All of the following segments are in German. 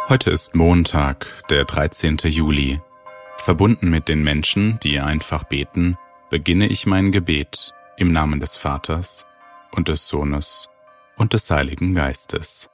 Heute ist Montag, der 13. Juli. Verbunden mit den Menschen, die einfach beten, beginne ich mein Gebet im Namen des Vaters und des Sohnes und des Heiligen Geistes.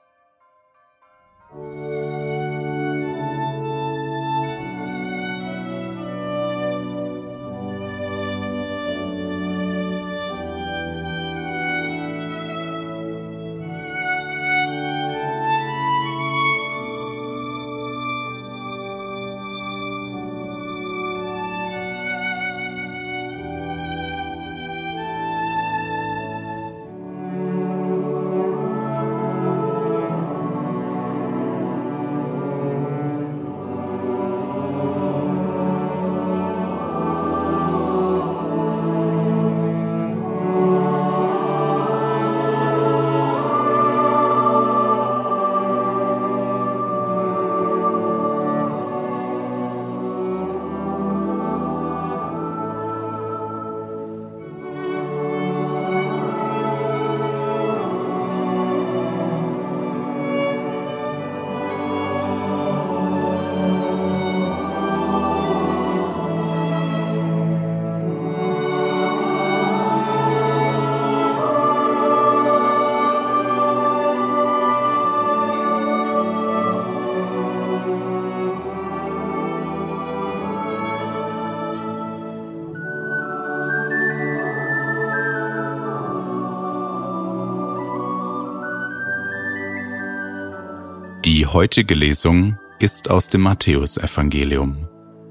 Die heutige Lesung ist aus dem Matthäusevangelium.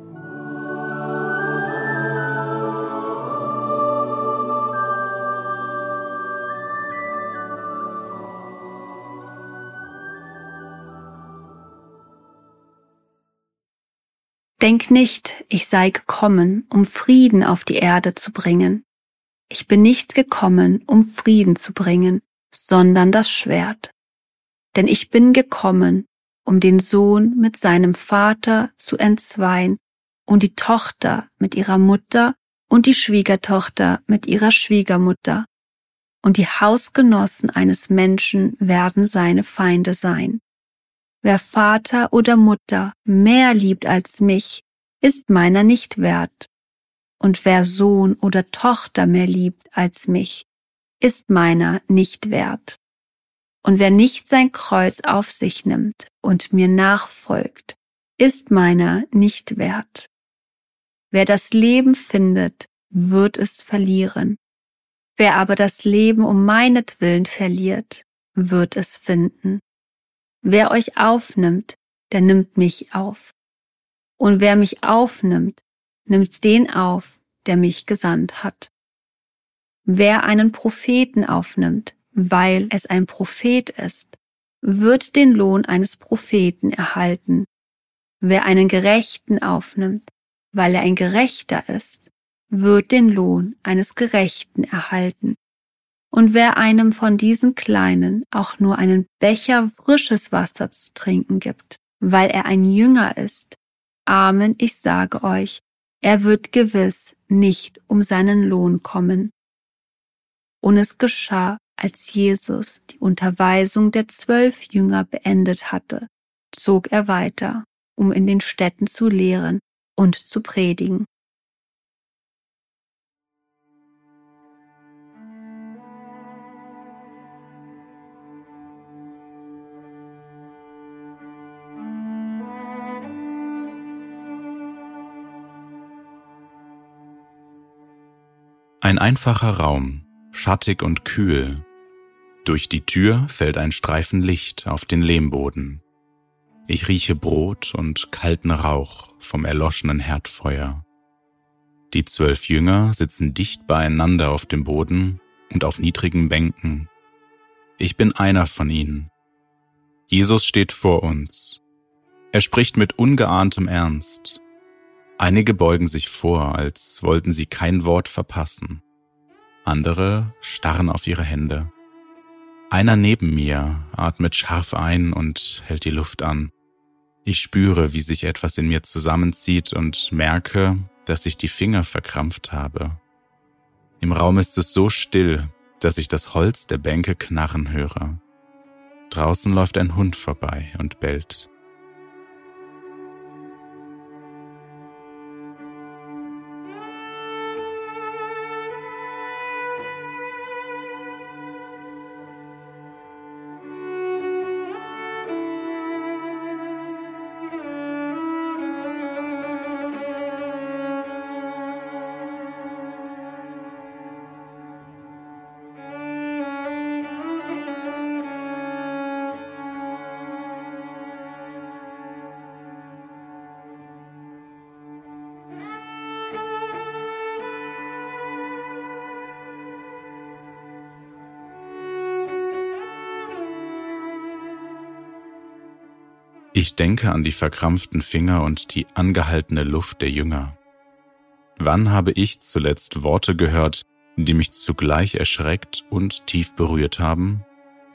Denk nicht, ich sei gekommen, um Frieden auf die Erde zu bringen. Ich bin nicht gekommen, um Frieden zu bringen, sondern das Schwert. Denn ich bin gekommen, um den Sohn mit seinem Vater zu entzweien und die Tochter mit ihrer Mutter und die Schwiegertochter mit ihrer Schwiegermutter. Und die Hausgenossen eines Menschen werden seine Feinde sein. Wer Vater oder Mutter mehr liebt als mich, ist meiner nicht wert. Und wer Sohn oder Tochter mehr liebt als mich, ist meiner nicht wert. Und wer nicht sein Kreuz auf sich nimmt und mir nachfolgt, ist meiner nicht wert. Wer das Leben findet, wird es verlieren. Wer aber das Leben um meinetwillen verliert, wird es finden. Wer euch aufnimmt, der nimmt mich auf. Und wer mich aufnimmt, nimmt den auf, der mich gesandt hat. Wer einen Propheten aufnimmt, weil es ein Prophet ist, wird den Lohn eines Propheten erhalten. Wer einen Gerechten aufnimmt, weil er ein Gerechter ist, wird den Lohn eines Gerechten erhalten. Und wer einem von diesen Kleinen auch nur einen Becher frisches Wasser zu trinken gibt, weil er ein Jünger ist, Amen, ich sage euch, er wird gewiss nicht um seinen Lohn kommen. Und es geschah, als Jesus die Unterweisung der 12 Jünger beendet hatte, zog er weiter, um in den Städten zu lehren und zu predigen. Ein einfacher Raum, schattig und kühl. Durch die Tür fällt ein Streifen Licht auf den Lehmboden. Ich rieche Brot und kalten Rauch vom erloschenen Herdfeuer. Die 12 Jünger sitzen dicht beieinander auf dem Boden und auf niedrigen Bänken. Ich bin einer von ihnen. Jesus steht vor uns. Er spricht mit ungeahntem Ernst. Einige beugen sich vor, als wollten sie kein Wort verpassen. Andere starren auf ihre Hände. Einer neben mir atmet scharf ein und hält die Luft an. Ich spüre, wie sich etwas in mir zusammenzieht und merke, dass ich die Finger verkrampft habe. Im Raum ist es so still, dass ich das Holz der Bänke knarren höre. Draußen läuft ein Hund vorbei und bellt. Ich denke an die verkrampften Finger und die angehaltene Luft der Jünger. Wann habe ich zuletzt Worte gehört, die mich zugleich erschreckt und tief berührt haben?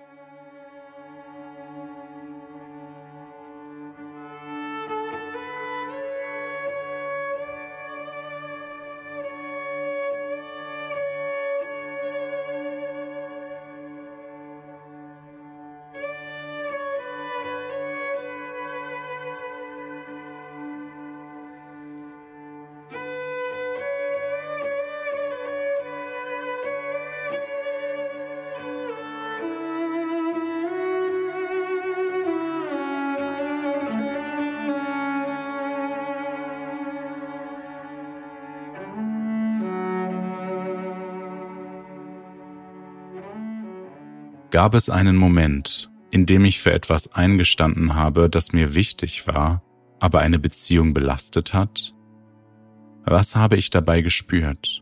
Gab es einen Moment, in dem ich für etwas eingestanden habe, das mir wichtig war, aber eine Beziehung belastet hat? Was habe ich dabei gespürt?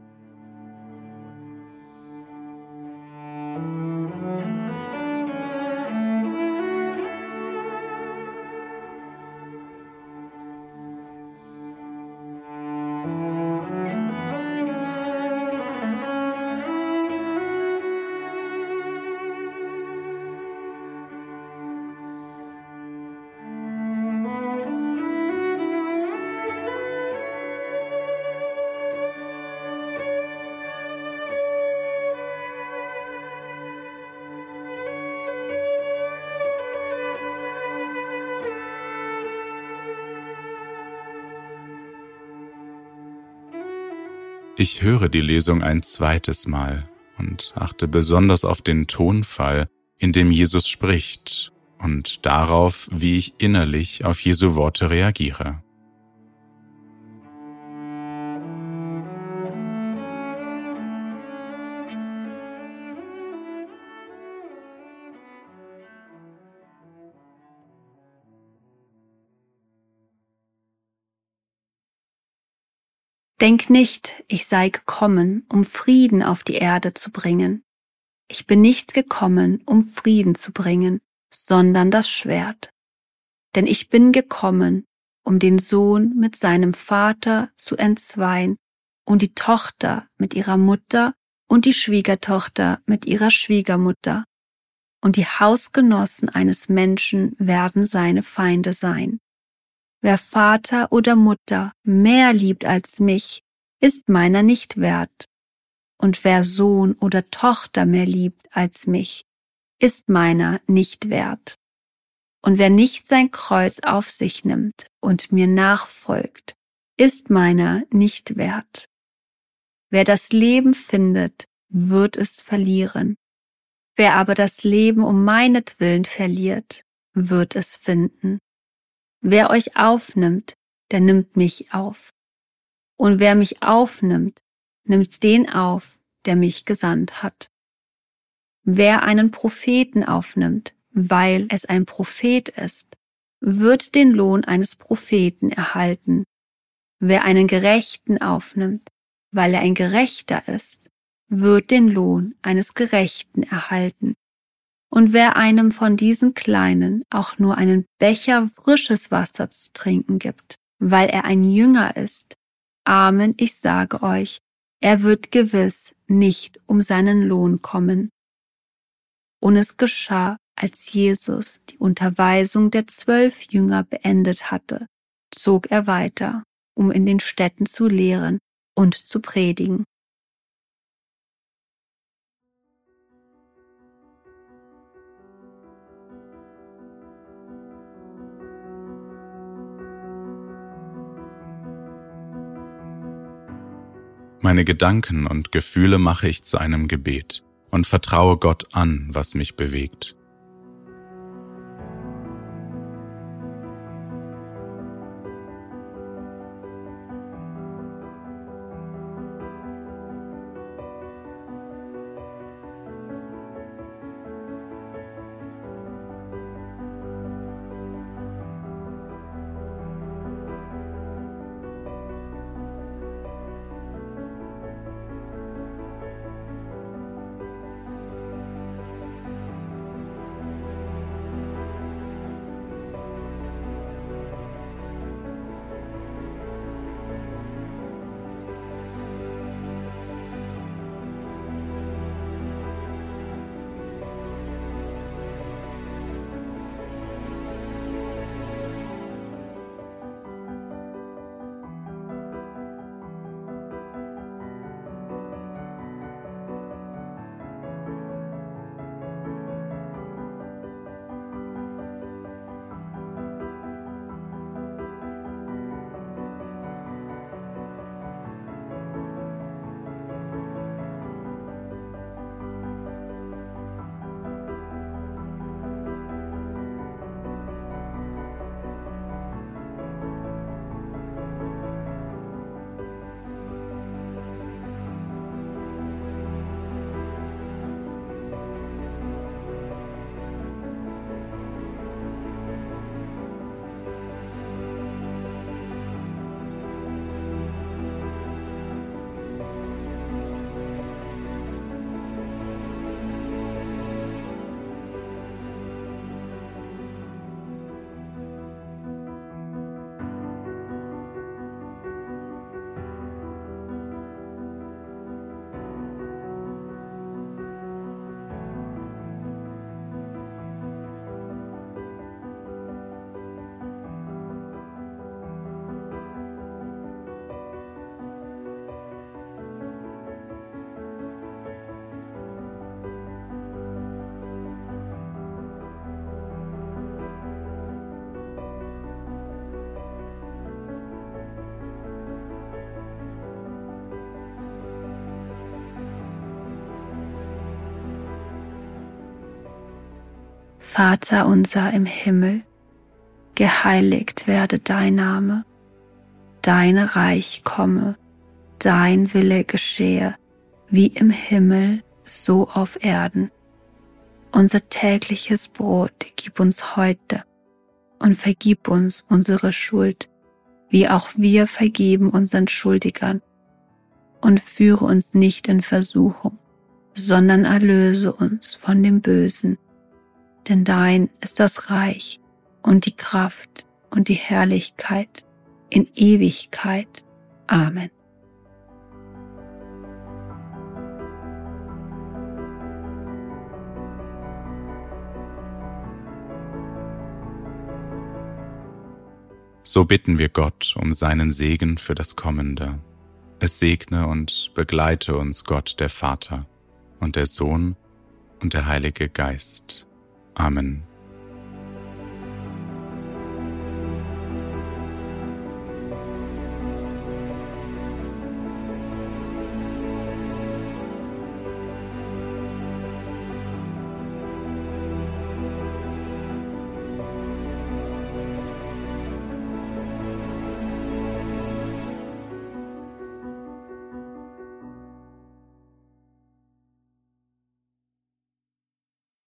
Ich höre die Lesung ein zweites Mal und achte besonders auf den Tonfall, in dem Jesus spricht, und darauf, wie ich innerlich auf Jesu Worte reagiere. Denk nicht, ich sei gekommen, um Frieden auf die Erde zu bringen. Ich bin nicht gekommen, um Frieden zu bringen, sondern das Schwert. Denn ich bin gekommen, um den Sohn mit seinem Vater zu entzweien und die Tochter mit ihrer Mutter und die Schwiegertochter mit ihrer Schwiegermutter. Und die Hausgenossen eines Menschen werden seine Feinde sein. Wer Vater oder Mutter mehr liebt als mich, ist meiner nicht wert. Und wer Sohn oder Tochter mehr liebt als mich, ist meiner nicht wert. Und wer nicht sein Kreuz auf sich nimmt und mir nachfolgt, ist meiner nicht wert. Wer das Leben findet, wird es verlieren. Wer aber das Leben um meinetwillen verliert, wird es finden. Wer euch aufnimmt, der nimmt mich auf. Und wer mich aufnimmt, nimmt den auf, der mich gesandt hat. Wer einen Propheten aufnimmt, weil es ein Prophet ist, wird den Lohn eines Propheten erhalten. Wer einen Gerechten aufnimmt, weil er ein Gerechter ist, wird den Lohn eines Gerechten erhalten. Und wer einem von diesen Kleinen auch nur einen Becher frisches Wasser zu trinken gibt, weil er ein Jünger ist, Amen, ich sage euch, er wird gewiss nicht um seinen Lohn kommen. Und es geschah, als Jesus die Unterweisung der 12 Jünger beendet hatte, zog er weiter, um in den Städten zu lehren und zu predigen. Meine Gedanken und Gefühle mache ich zu einem Gebet und vertraue Gott an, was mich bewegt. Vater unser im Himmel, geheiligt werde dein Name, dein Reich komme, dein Wille geschehe, wie im Himmel, so auf Erden. Unser tägliches Brot gib uns heute und vergib uns unsere Schuld, wie auch wir vergeben unseren Schuldigern. Und führe uns nicht in Versuchung, sondern erlöse uns von dem Bösen. Denn dein ist das Reich und die Kraft und die Herrlichkeit in Ewigkeit. Amen. So bitten wir Gott um seinen Segen für das Kommende. Es segne und begleite uns Gott der Vater und der Sohn und der Heilige Geist. Amen.